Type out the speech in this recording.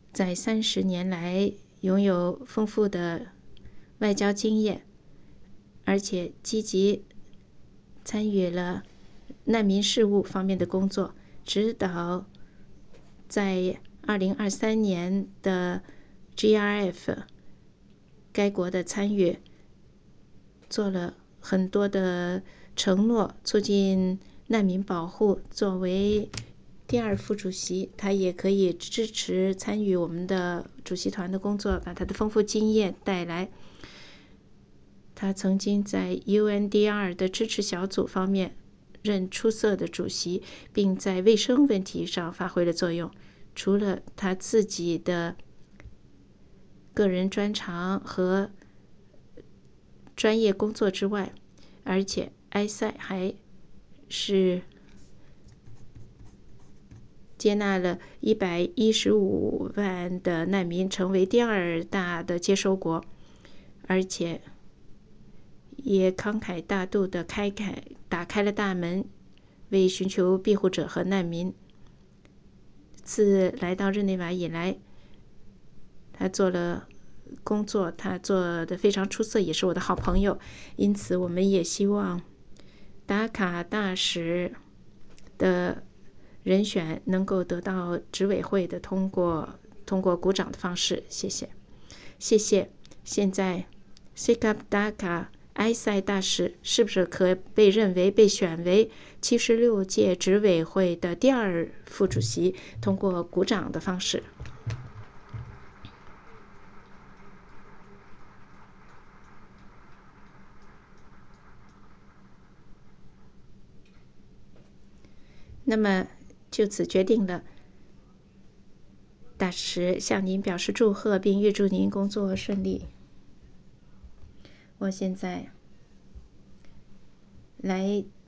在30年来拥有丰富的外交经验，而且积极参与了难民事务方面的工作，指导在2023年的 GRF 该国的参与，做了很多的承诺，促进难民保护。作为第2副主席，他也可以支持参与我们的主席团的工作，把他的丰富经验带来。他曾经在 UNDR 的支持小组方面任出色的主席，并在卫生问题上发挥了作用。除了他自己的个人专长和专业工作之外，而且埃塞还是接纳了115万的难民，成为第2大的接收国，而且也慷慨大度地打开了大门，为寻求庇护者和难民。自来到日内瓦以来，他做了工作，他做得非常出色，也是我的好朋友。因此我们也希望达卡大使的人选能够得到执委会的通过鼓掌的方式。谢谢。现在 Sikap Dhaka 埃塞大使是不是可被选为76届执委会的第2副主席？通过鼓掌的方式。那么就此决定了。大使向您表示祝贺，并预祝您工作顺利。我现在来